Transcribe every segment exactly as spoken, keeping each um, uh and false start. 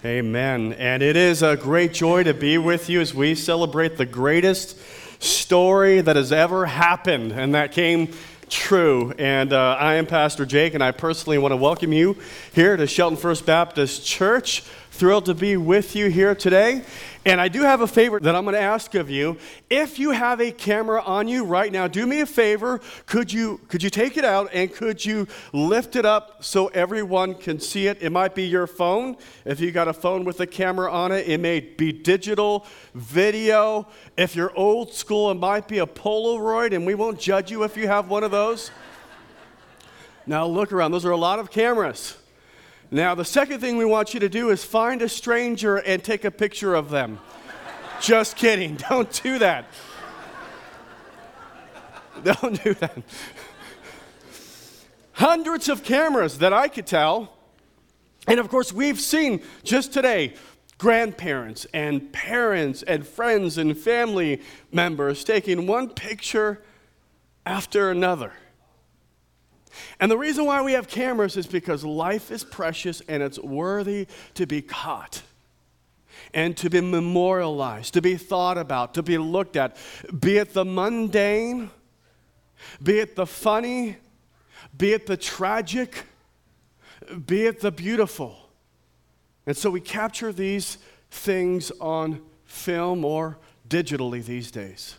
Amen. And it is a great joy to be with you as we celebrate the greatest story that has ever happened, and that came true. And uh, I am Pastor Jake, and I personally want to welcome you here to Shelton First Baptist Church. Thrilled to be with you here today. And I do have a favor that I'm going to ask of you. If you have a camera on you right now, do me a favor. Could you could you take it out and could you lift it up so everyone can see it? It might be your phone. If you got a phone with a camera on it, it may be digital, video. If you're old school, it might be a Polaroid, and we won't judge you if you have one of those. Now look around. Those are a lot of cameras. Now, the second thing we want you to do is find a stranger and take a picture of them. Just kidding. Don't do that. Don't do that. Hundreds of cameras that I could tell. And of course, we've seen just today grandparents and parents and friends and family members taking one picture after another. And the reason why we have cameras is because life is precious and it's worthy to be caught and to be memorialized, to be thought about, to be looked at, be it the mundane, be it the funny, be it the tragic, be it the beautiful. And so we capture these things on film or digitally these days.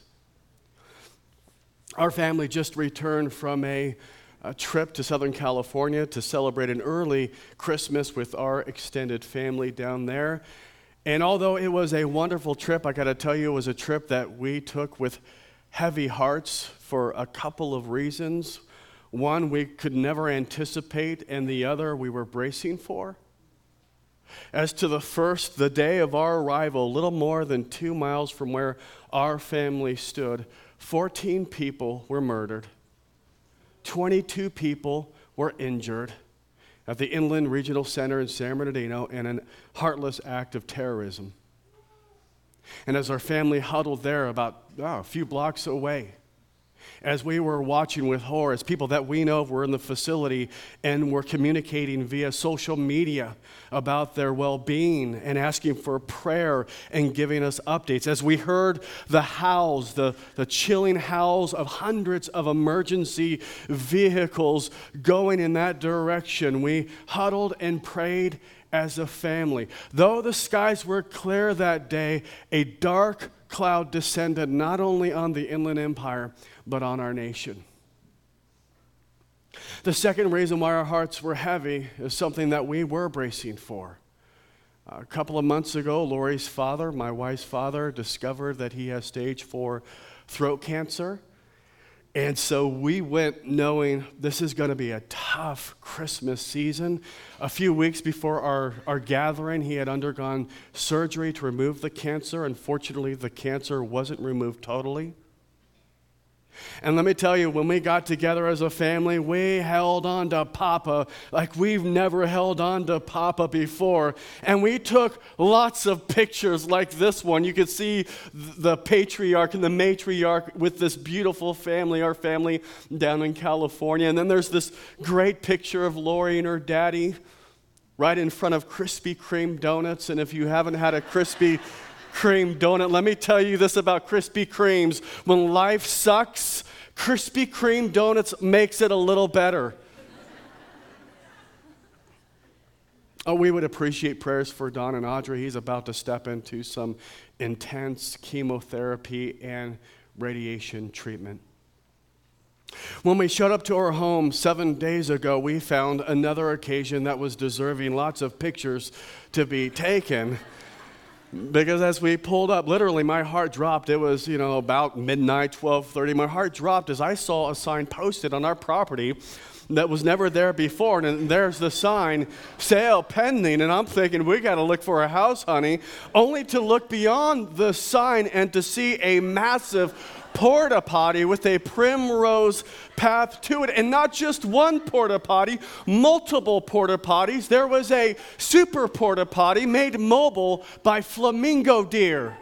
Our family just returned from a A trip to Southern California to celebrate an early Christmas with our extended family down there. And although it was a wonderful trip, I got to tell you, it was a trip that we took with heavy hearts for a couple of reasons. One, we could never anticipate, and the other, we were bracing for. As to the first, the day of our arrival, a little more than two miles from where our family stood, fourteen people were murdered. twenty-two people were injured at the Inland Regional Center in San Bernardino in a heartless act of terrorism. And as our family huddled there about oh, a few blocks away, as we were watching with horror, as people that we know were in the facility and were communicating via social media about their well-being and asking for prayer and giving us updates, as we heard the howls, the, the chilling howls of hundreds of emergency vehicles going in that direction, we huddled and prayed as a family. Though the skies were clear that day, a dark cloud descended not only on the Inland Empire, but on our nation. The second reason why our hearts were heavy is something that we were bracing for. A couple of months ago, Lori's father, my wife's father, discovered that he has stage four throat cancer. And so we went knowing this is going to be a tough Christmas season. A few weeks before our, our gathering, he had undergone surgery to remove the cancer. Unfortunately, the cancer wasn't removed totally. And let me tell you, when we got together as a family, we held on to Papa like we've never held on to Papa before. And we took lots of pictures like this one. You could see the patriarch and the matriarch with this beautiful family, our family down in California. And then there's this great picture of Lori and her daddy right in front of Krispy Kreme donuts. And if you haven't had a Krispy Kreme donut, let me tell you this about Krispy Kremes. When life sucks, Krispy Kreme donuts makes it a little better. Oh, we would appreciate prayers for Don and Audrey. He's about to step into some intense chemotherapy and radiation treatment. When we showed up to our home seven days ago, we found another occasion that was deserving lots of pictures to be taken. Because as we pulled up, literally my heart dropped. It was, you know, about midnight, twelve thirty. My heart dropped as I saw a sign posted on our property that was never there before. And there's the sign, sale pending. And I'm thinking, we got to look for a house, honey. Only to look beyond the sign and to see a massive porta potty with a primrose path to it. And not just one porta potty, multiple porta potties. There was a super porta potty made mobile by flamingo deer.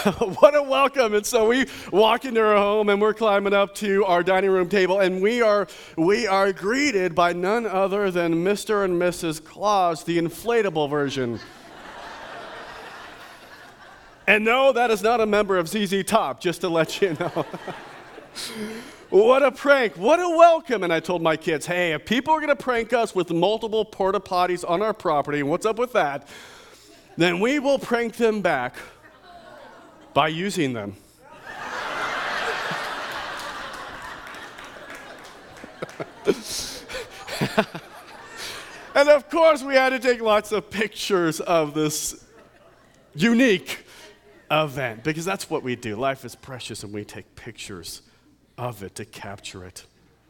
What a welcome. And so we walk into our home and we're climbing up to our dining room table, and we are we are greeted by none other than Mister and Missus Claus, the inflatable version. And no, that is not a member of Z Z Top, just to let you know. What a prank. What a welcome. And I told my kids, hey, if people are going to prank us with multiple porta potties on our property, and what's up with that, then we will prank them back by using them. And of course, we had to take lots of pictures of this unique event, because that's what we do. Life is precious, and we take pictures of it to capture it.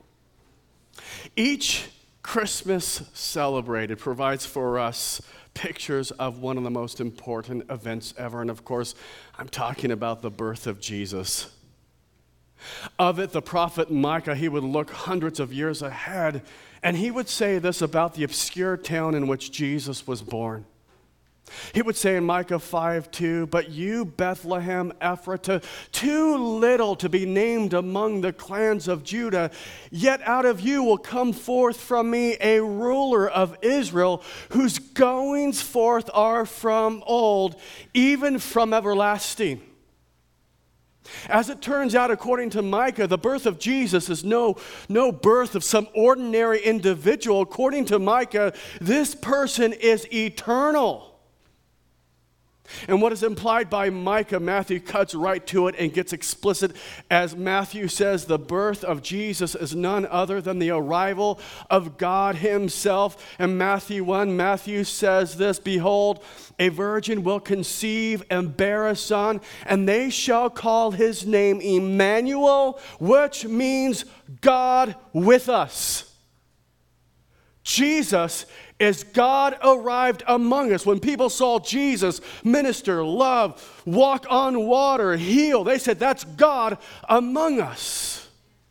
Each Christmas celebrated provides for us pictures of one of the most important events ever. And of course, I'm talking about the birth of Jesus. Of it, the prophet Micah, he would look hundreds of years ahead, and he would say this about the obscure town in which Jesus was born. He would say in Micah five two, but you, Bethlehem Ephratah, too little to be named among the clans of Judah, yet out of you will come forth from me a ruler of Israel, whose goings forth are from old, even from everlasting. As it turns out, according to Micah, the birth of Jesus is no, no birth of some ordinary individual. According to Micah, this person is eternal. And what is implied by Micah, Matthew cuts right to it and gets explicit as Matthew says the birth of Jesus is none other than the arrival of God himself. And Matthew one, Matthew says this, behold, a virgin will conceive and bear a son, and they shall call his name Emmanuel, which means God with us. Jesus is God arrived among us. When people saw Jesus minister, love, walk on water, heal, they said, that's God among us.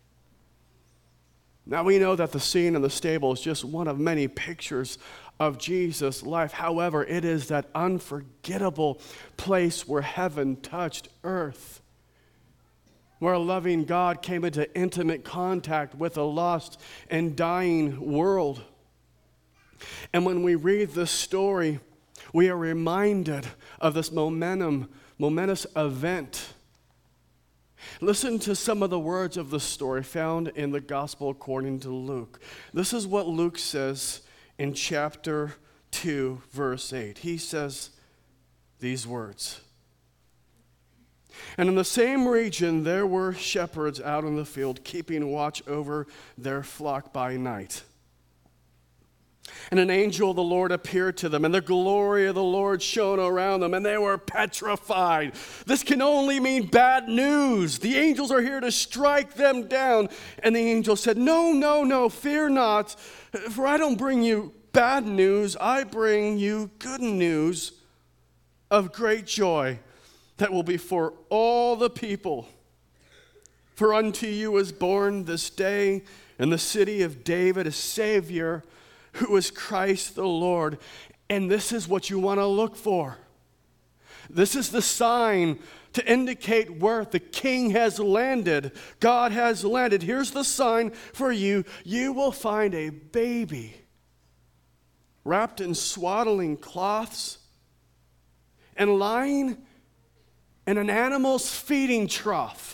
Now we know that the scene in the stable is just one of many pictures of Jesus' life. However, it is that unforgettable place where heaven touched earth, where a loving God came into intimate contact with a lost and dying world. And when we read this story, we are reminded of this momentum, momentous event. Listen to some of the words of the story found in the Gospel according to Luke. This is what Luke says in chapter two, verse eight. He says these words. And in the same region there were shepherds out in the field, keeping watch over their flock by night. And an angel of the Lord appeared to them, and the glory of the Lord shone around them, and they were petrified. This can only mean bad news. The angels are here to strike them down. And the angel said, no, no, no, fear not, for I don't bring you bad news. I bring you good news of great joy that will be for all the people. For unto you is born this day in the city of David a Savior, who is Christ the Lord. And this is what you want to look for. This is the sign to indicate where the King has landed. God has landed. Here's the sign for you. You will find a baby wrapped in swaddling cloths and lying in an animal's feeding trough.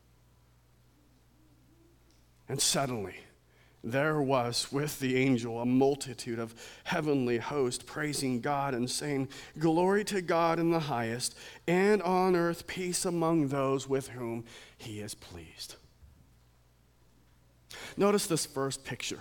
And suddenly, there was with the angel a multitude of heavenly hosts praising God and saying, glory to God in the highest, and on earth peace among those with whom he is pleased. Notice this first picture.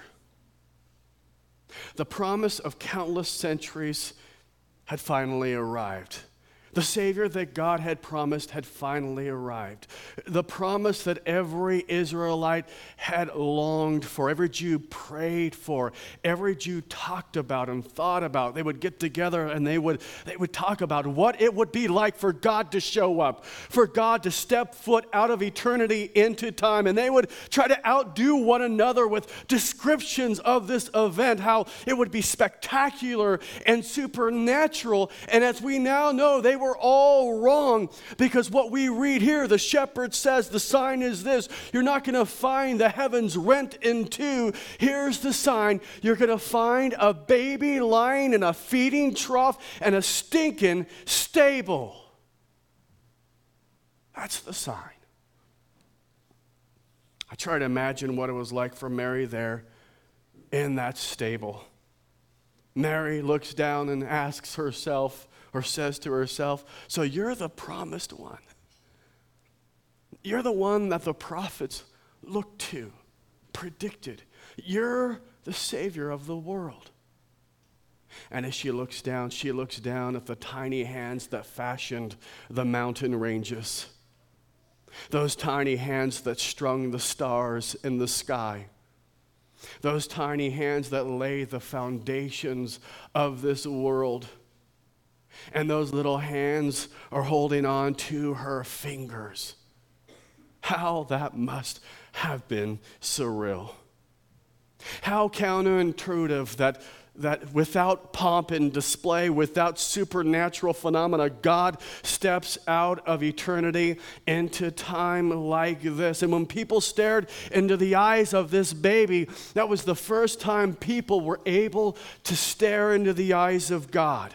The promise of countless centuries had finally arrived. The Savior that God had promised had finally arrived. The promise that every Israelite had longed for, every Jew prayed for, every Jew talked about and thought about. They would get together and they would, they would talk about what it would be like for God to show up, for God to step foot out of eternity into time. And they would try to outdo one another with descriptions of this event, how it would be spectacular and supernatural. And as we now know, they were were all wrong, because what we read here, the shepherd says the sign is this: you're not going to find the heavens rent in two. Here's the sign: you're going to find a baby lying in a feeding trough and a stinking stable. That's the sign. I try to imagine what it was like for Mary there in that stable. Mary looks down and asks herself, or says to herself, so you're the promised one. You're the one that the prophets looked to, predicted. You're the Savior of the world. And as she looks down, she looks down at the tiny hands that fashioned the mountain ranges. Those tiny hands that strung the stars in the sky. Those tiny hands that lay the foundations of this world. And those little hands are holding on to her fingers. How that must have been surreal. How counterintuitive that that without pomp and display, without supernatural phenomena, God steps out of eternity into time like this. And when people stared into the eyes of this baby, that was the first time people were able to stare into the eyes of God.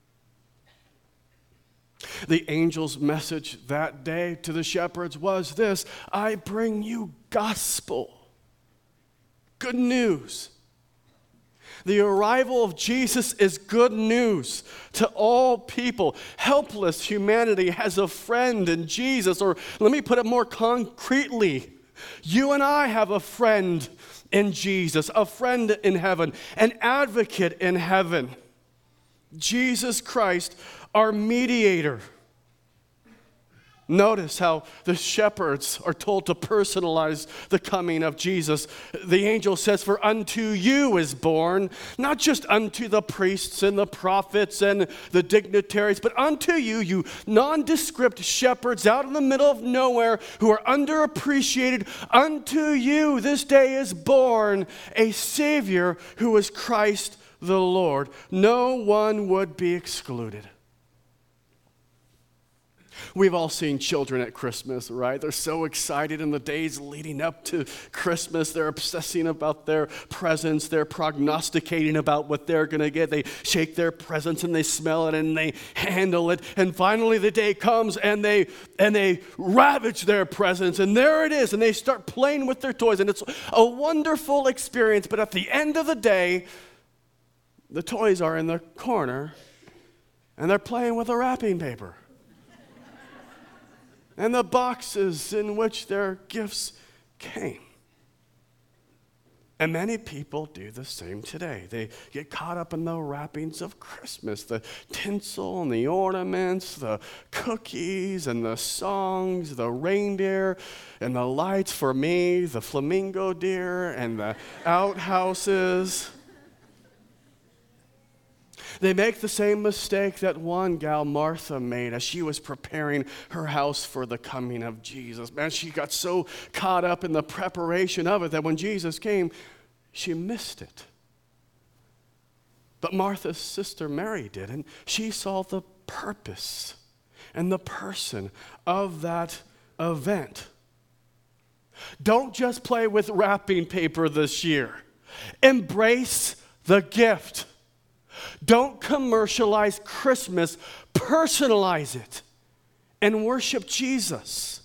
The angel's message that day to the shepherds was this: I bring you gospel, good news. The arrival of Jesus is good news to all people. Helpless humanity has a friend in Jesus. Or let me put it more concretely. You and I have a friend in Jesus, a friend in heaven, an advocate in heaven. Jesus Christ, our mediator. Notice how the shepherds are told to personalize the coming of Jesus. The angel says, for unto you is born, not just unto the priests and the prophets and the dignitaries, but unto you, you nondescript shepherds out in the middle of nowhere who are underappreciated. Unto you this day is born a Savior who is Christ the Lord. No one would be excluded. We've all seen children at Christmas, right? They're so excited in the days leading up to Christmas. They're obsessing about their presents. They're prognosticating about what they're going to get. They shake their presents and they smell it and they handle it. And finally the day comes and they and they ravage their presents. And there it is. And they start playing with their toys. And it's a wonderful experience. But at the end of the day, the toys are in the corner and they're playing with the wrapping paper. And the boxes in which their gifts came. And many people do the same today. They get caught up in the wrappings of Christmas, the tinsel and the ornaments, the cookies and the songs, the reindeer and the lights, for me, the flamingo deer and the outhouses. They make the same mistake that one gal, Martha, made as she was preparing her house for the coming of Jesus. Man, she got so caught up in the preparation of it that when Jesus came, she missed it. But Martha's sister Mary didn't. She saw the purpose and the person of that event. Don't just play with wrapping paper this year. Embrace the gift. Don't commercialize Christmas, personalize it, and worship Jesus.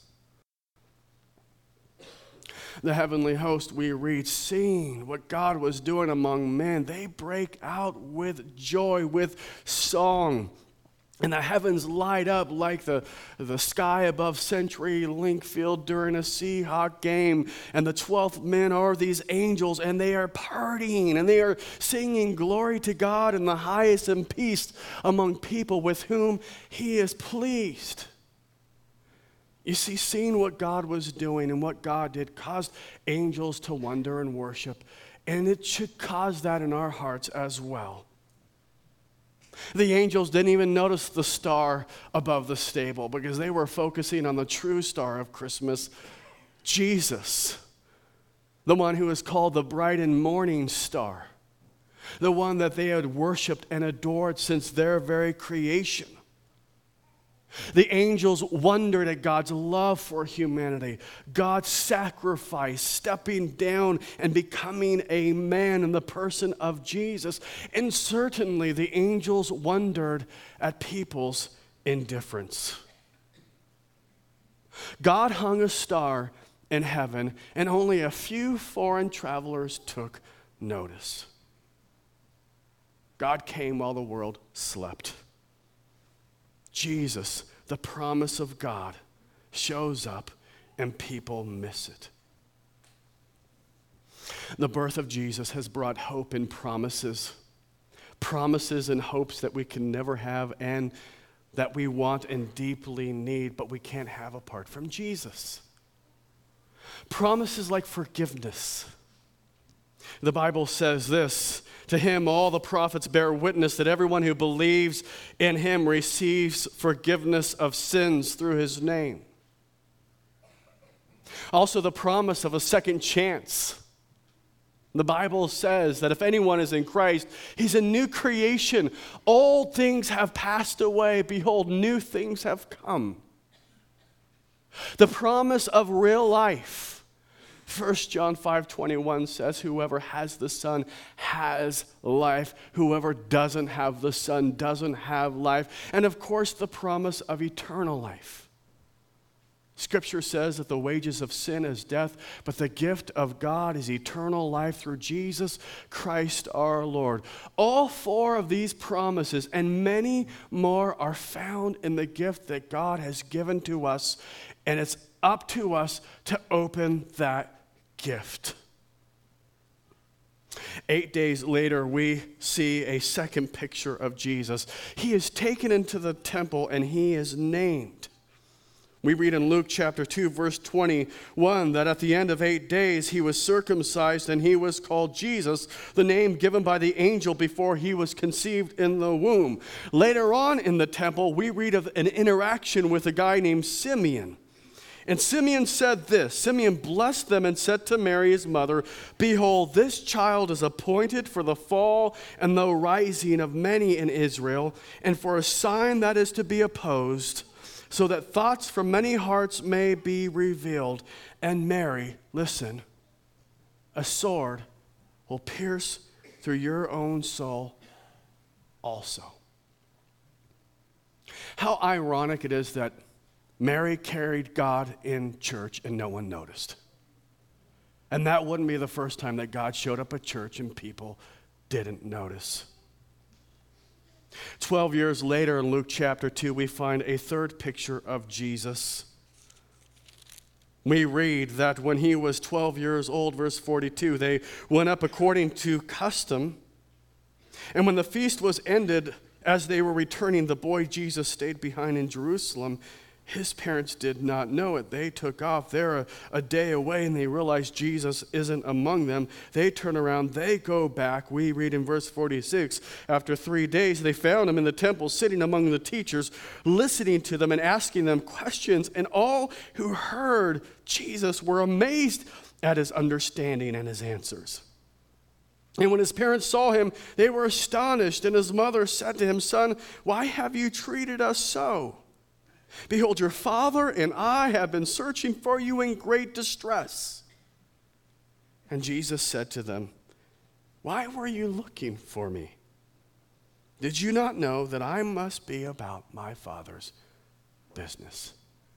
The heavenly host, we read, seeing what God was doing among men, they break out with joy, with song. And the heavens light up like the, the sky above CenturyLink Field during a Seahawk game. And the twelfth men are these angels, and they are partying, and they are singing glory to God in the highest and peace among people with whom he is pleased. You see, seeing what God was doing and what God did caused angels to wonder and worship. And it should cause that in our hearts as well. The angels didn't even notice the star above the stable because they were focusing on the true star of Christmas, Jesus, the one who is called the bright and morning star, the one that they had worshiped and adored since their very creation. The angels wondered at God's love for humanity, God's sacrifice, stepping down and becoming a man in the person of Jesus. And certainly the angels wondered at people's indifference. God hung a star in heaven, and only a few foreign travelers took notice. God came while the world slept. Jesus, the promise of God, shows up and people miss it. The birth of Jesus has brought hope and promises. Promises and hopes that we can never have and that we want and deeply need, but we can't have apart from Jesus. Promises like forgiveness. The Bible says this, to him all the prophets bear witness that everyone who believes in him receives forgiveness of sins through his name. Also the promise of a second chance. The Bible says that if anyone is in Christ, he's a new creation. Old things have passed away. Behold, new things have come. The promise of real life. First John five twenty-one says, whoever has the Son has life. Whoever doesn't have the Son doesn't have life. And of course, the promise of eternal life. Scripture says that the wages of sin is death, but the gift of God is eternal life through Jesus Christ our Lord. All four of these promises and many more are found in the gift that God has given to us, and it's up to us to open that gift. Eight days later, we see a second picture of Jesus. He is taken into the temple and he is named. We read in Luke chapter two, verse twenty-one, that at the end of eight days he was circumcised and he was called Jesus, the name given by the angel before he was conceived in the womb. Later on in the temple, we read of an interaction with a guy named Simeon. And Simeon said this, Simeon blessed them and said to Mary his mother, behold, this child is appointed for the fall and the rising of many in Israel, and for a sign that is to be opposed, so that thoughts from many hearts may be revealed. And Mary, listen, a sword will pierce through your own soul also. How ironic it is that Mary carried God in church and no one noticed. And that wouldn't be the first time that God showed up at church and people didn't notice. Twelve years later in Luke chapter two, we find a third picture of Jesus. We read that when he was twelve years old, verse forty-two, they went up according to custom. And when the feast was ended, as they were returning, the boy Jesus stayed behind in Jerusalem. His parents did not know it. They took off. They're a, a day away, and they realize Jesus isn't among them. They turn around. They go back. We read in verse forty-six, after three days, they found him in the temple, sitting among the teachers, listening to them and asking them questions. And all who heard Jesus were amazed at his understanding and his answers. And when his parents saw him, they were astonished. And his mother said to him, son, why have you treated us so? Behold, your father and I have been searching for you in great distress. And Jesus said to them, why were you looking for me? Did you not know that I must be about my Father's business?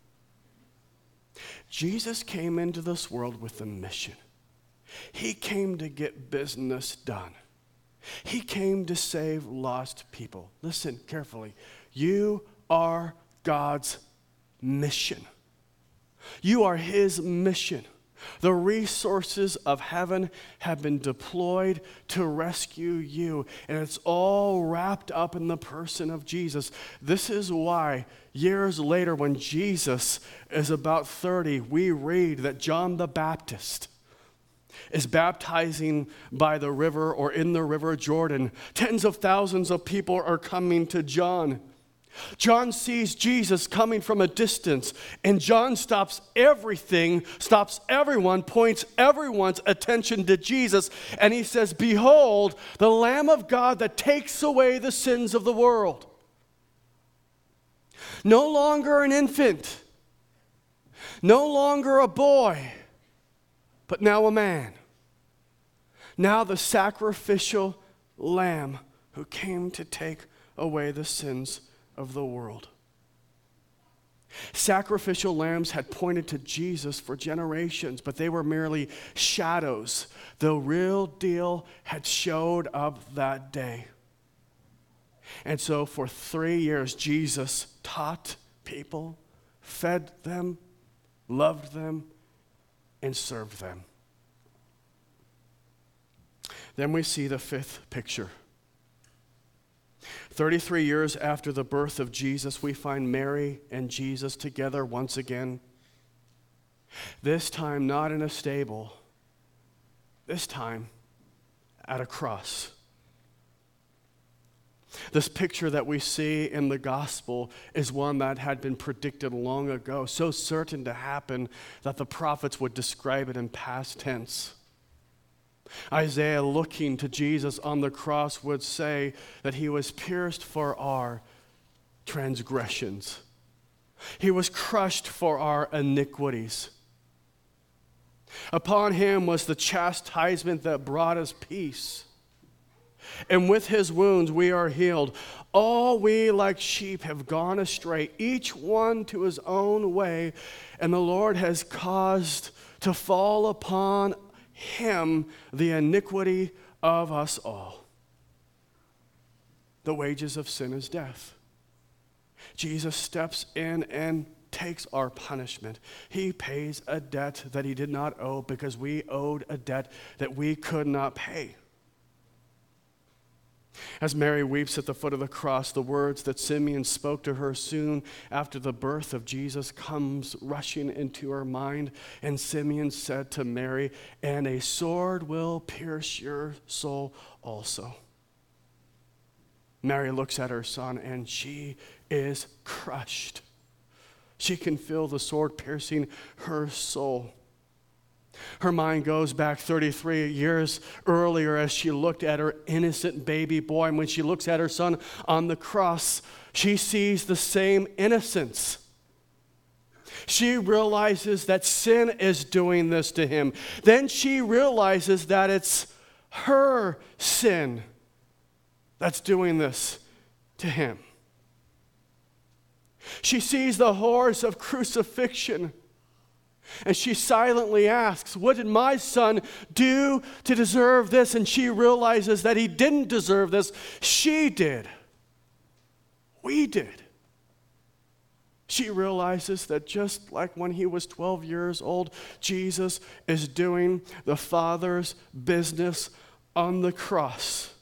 Jesus came into this world with a mission. He came to get business done. He came to save lost people. Listen carefully. You are God's mission. You are his mission. The resources of heaven have been deployed to rescue you, and it's all wrapped up in the person of Jesus. This is why years later, when Jesus is about thirty, we read that John the Baptist is baptizing by the river or in the river Jordan. Tens of thousands of people are coming to John. John sees Jesus coming from a distance, and John stops everything, stops everyone, points everyone's attention to Jesus, and he says, behold, the Lamb of God that takes away the sins of the world. No longer an infant, no longer a boy, but now a man. Now the sacrificial lamb who came to take away the sins of the world. Sacrificial lambs had pointed to Jesus for generations, but they were merely shadows. The real deal had showed up that day. And so for three years, Jesus taught people, fed them, loved them, and served them. Then we see the fifth picture. thirty-three years after the birth of Jesus, we find Mary and Jesus together once again. This time not in a stable, this time at a cross. This picture that we see in the gospel is one that had been predicted long ago, so certain to happen that the prophets would describe it in past tense. Isaiah, looking to Jesus on the cross, would say that he was pierced for our transgressions. He was crushed for our iniquities. Upon him was the chastisement that brought us peace. And with his wounds we are healed. All we like sheep have gone astray, each one to his own way, and the Lord has caused to fall upon him the iniquity of us all. The wages of sin is death. Jesus steps in and takes our punishment. He pays a debt that he did not owe because we owed a debt that we could not pay. As Mary weeps at the foot of the cross, the words that Simeon spoke to her soon after the birth of Jesus comes rushing into her mind. And Simeon said to Mary, "And a sword will pierce your soul also." Mary looks at her son and she is crushed. She can feel the sword piercing her soul. Her mind goes back thirty-three years earlier as she looked at her innocent baby boy. And when she looks at her son on the cross, she sees the same innocence. She realizes that sin is doing this to him. Then she realizes that it's her sin that's doing this to him. She sees the horrors of crucifixion. And she silently asks, "What did my son do to deserve this?" And she realizes that he didn't deserve this. She did. We did. She realizes that just like when he was twelve years old, Jesus is doing the Father's business on the cross.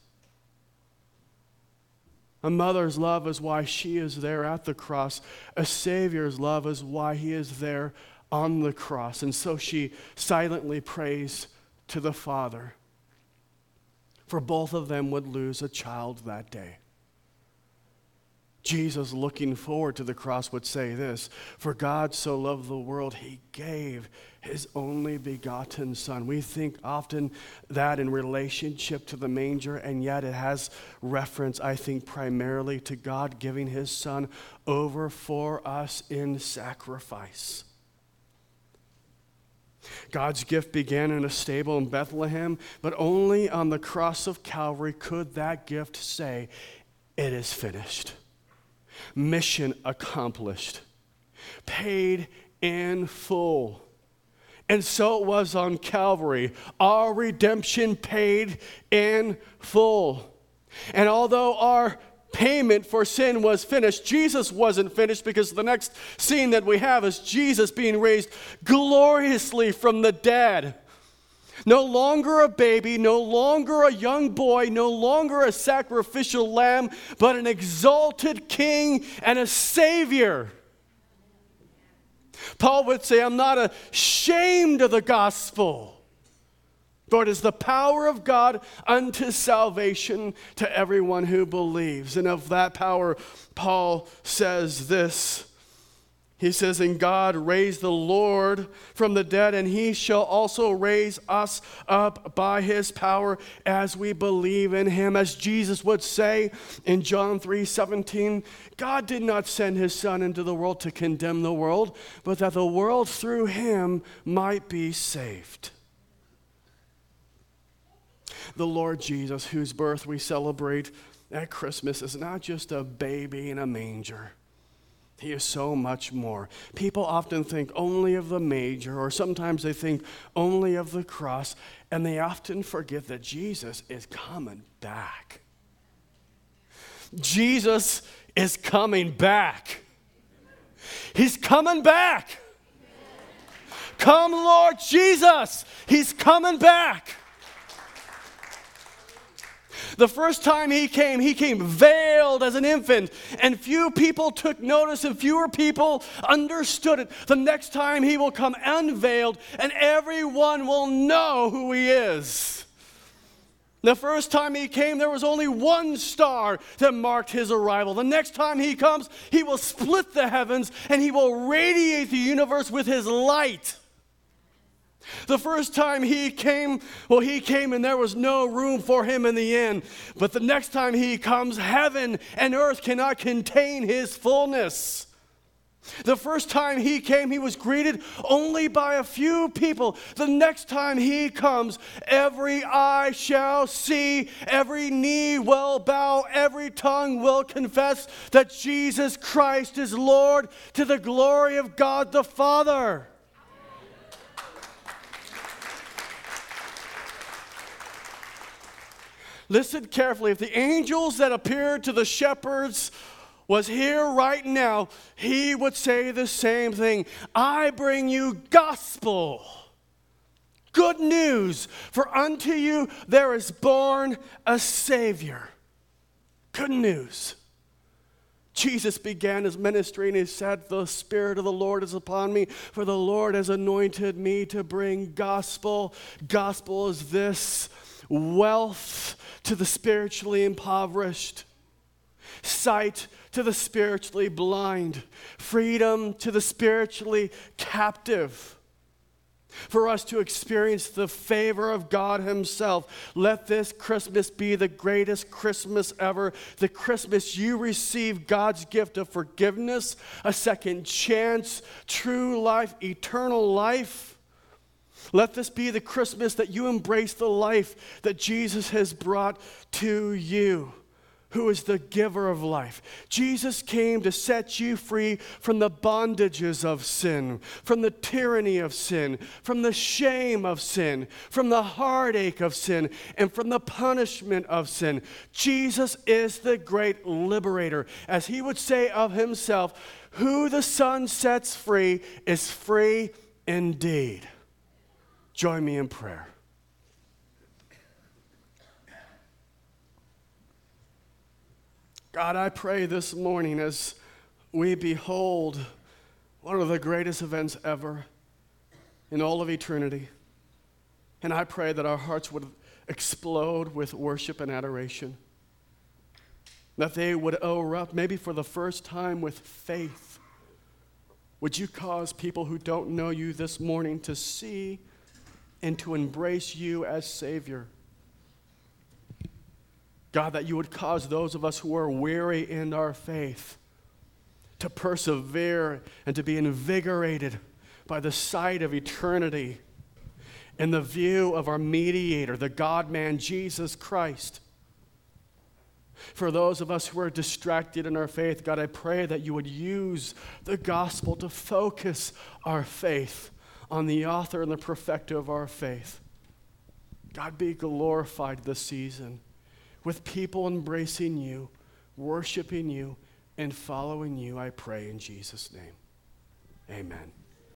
A mother's love is why she is there at the cross. A Savior's love is why he is there on the cross. And so she silently prays to the Father, for both of them would lose a child that day. Jesus, looking forward to the cross, would say this: "For God so loved the world, he gave his only begotten Son." We think often that in relationship to the manger, and yet it has reference, I think, primarily to God giving his Son over for us in sacrifice. God's gift began in a stable in Bethlehem, but only on the cross of Calvary could that gift say, "It is finished." Mission accomplished. Paid in full. And so it was on Calvary. Our redemption paid in full. And although our payment for sin was finished, Jesus wasn't finished, because the next scene that we have is Jesus being raised gloriously from the dead. No longer a baby, no longer a young boy, no longer a sacrificial lamb, but an exalted king and a savior. Paul would say, "I'm not ashamed of the gospel, for it is the power of God unto salvation to everyone who believes." And of that power, Paul says this: He says, and God raised the Lord from the dead, and he shall also raise us up by his power as we believe in him. As Jesus would say in John three seventeen, God did not send his Son into the world to condemn the world, but that the world through him might be saved. The Lord Jesus, whose birth we celebrate at Christmas, is not just a baby in a manger. He is so much more. People often think only of the manger, or sometimes they think only of the cross, and they often forget that Jesus is coming back. Jesus is coming back. He's coming back. Come, Lord Jesus. He's coming back. The first time he came, he came veiled as an infant, and few people took notice and fewer people understood it. The next time he will come unveiled, and everyone will know who he is. The first time he came, there was only one star that marked his arrival. The next time he comes, he will split the heavens, and he will radiate the universe with his light. The first time he came, well, he came and there was no room for him in the inn. But the next time he comes, heaven and earth cannot contain his fullness. The first time he came, he was greeted only by a few people. The next time he comes, every eye shall see, every knee will bow, every tongue will confess that Jesus Christ is Lord, to the glory of God the Father. Listen carefully. If the angels that appeared to the shepherds was here right now, he would say the same thing. I bring you gospel, good news, for unto you there is born a Savior. Good news. Jesus began his ministry and he said, the Spirit of the Lord is upon me, for the Lord has anointed me to bring gospel. Gospel is this: wealth to the spiritually impoverished, sight to the spiritually blind, freedom to the spiritually captive. For us to experience the favor of God himself, let this Christmas be the greatest Christmas ever. The Christmas you receive God's gift of forgiveness, a second chance, true life, eternal life. Let this be the Christmas that you embrace the life that Jesus has brought to you, who is the giver of life. Jesus came to set you free from the bondages of sin, from the tyranny of sin, from the shame of sin, from the heartache of sin, and from the punishment of sin. Jesus is the great liberator. As he would say of himself, who the Son sets free is free indeed. Join me in prayer. God, I pray this morning as we behold one of the greatest events ever in all of eternity, and I pray that our hearts would explode with worship and adoration, that they would erupt maybe for the first time with faith. Would you cause people who don't know you this morning to see and to embrace you as Savior? God, that you would cause those of us who are weary in our faith to persevere and to be invigorated by the sight of eternity and the view of our mediator, the God-man, Jesus Christ. For those of us who are distracted in our faith, God, I pray that you would use the gospel to focus our faith on the author and the perfecter of our faith. God, be glorified this season with people embracing you, worshiping you, and following you, I pray in Jesus' name. Amen.